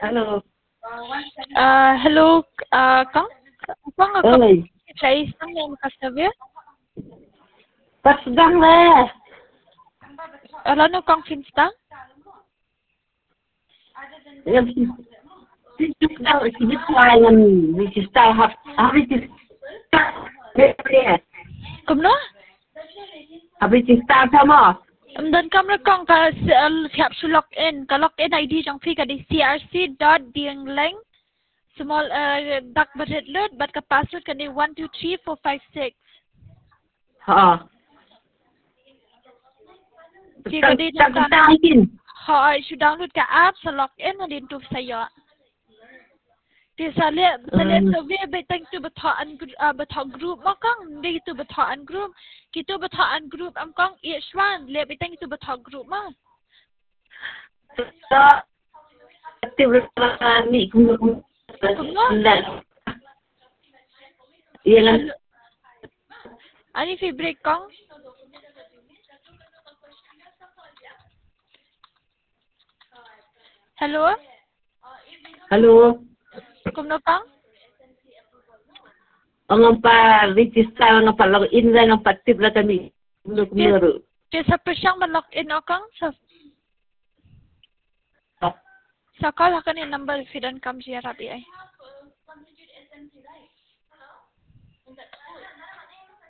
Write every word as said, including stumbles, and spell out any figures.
Alo. Uh, hello, uh, con. Con ở con Ơi, chạy sang em cả sao biết? bắt đăng lên. Ở đó nó con phim ta? Em thích chúc đăng thì biết hoài là vì chỉ sao học, à vì chỉ biết nè, Cũng nó. à vì chỉ sao thôi mà. Dan kam ra con ka siap su login, ka login I D trong phi ka di C R C dot dieng leng small uh, dak batet lut bat ka password ka di one two three four five six. Ờ, Thì ka tăng di tăng dan tăng kinh. họ su download ka app sa login na din tu sayo. Thì sa le sa le Ừ, so vi be tang tu bat an bat group ma kang di tu bat an group ki tu bat an group am kang each one le be tang tu bat group ma. đó, tiêu là mỹ cũng cũng Cũng nó. là yên là Ani fi break kang? Hello? alo, Kung no kang? ang pa register ang pa login lang ang patip la kami. Ano kumiro. Kaya sa presyang malok in o kang sa sa call ka ni number fidan kam siya rabi ay.